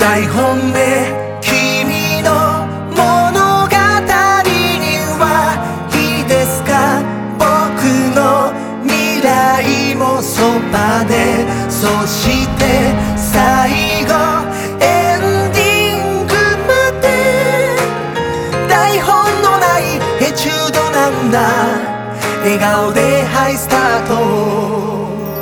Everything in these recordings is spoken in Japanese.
大本命君の物語にはいいですか？僕の未来もそばで、そして最後エンディングまで。台本のないエチュードなんだ。笑顔でハイスタート。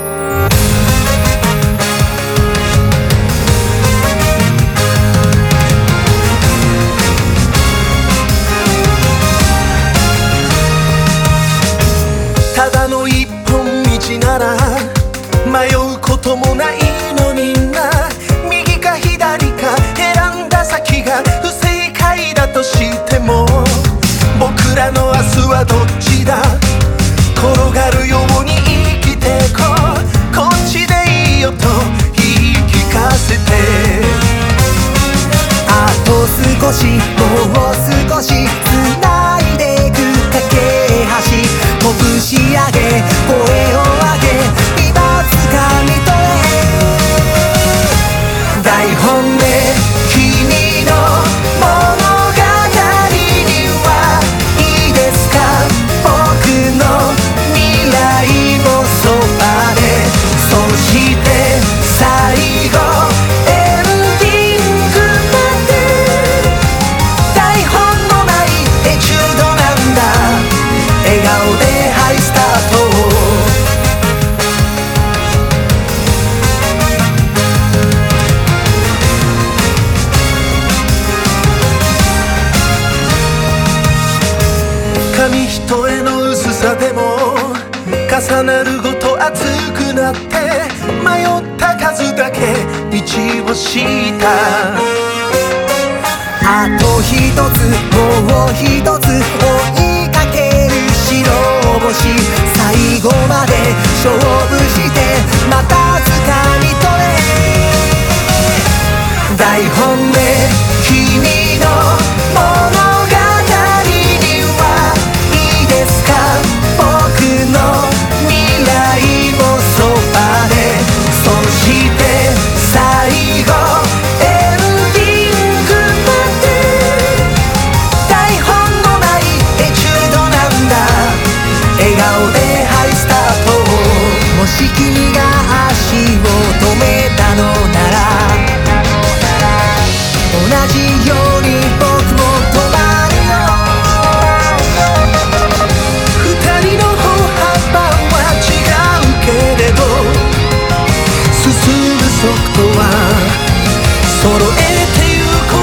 ただの一本道なら迷うこともないのにな。右か左か選んだ先が不正解だとしても、僕らの明日はどっちだ？転がるように生きてこう。こっちでいいよと言い聞かせて。あと少しもう少し繋いでく架け橋。拳上げ声を上げ今掴み取れ。大本命君の物語にはいいですか？僕の未来もそばで、そして最後エンディングまで。台本のないエチュードなんだ。笑顔でハイスタート。紙一重の薄さでも重なるごと熱くなって、迷った数だけ道を敷いた。あと一つもう一つ追いかける白星。最後まで勝負してまた掴み取れ。大本命君の物語にはいいですか？僕の未来もそばで、そして最後エンディングまで。台本のないエチュードなんだ。笑顔でハイスタート。もし君が足を止めたのなら、同じように僕も止まるよ。二人の歩幅は違うけれど、進む速度は揃えてゆこ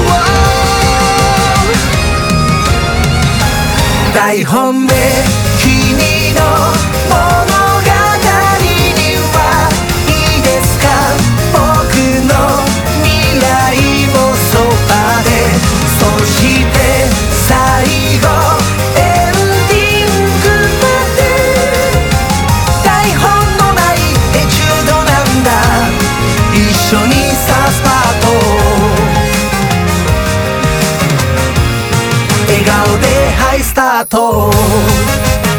う。大本命君の物語にはいいですか？僕の未来もそばで、そして最後エンディングまで。台本のないエチュードなんだ。一緒にさスパート。笑顔でハイスタート。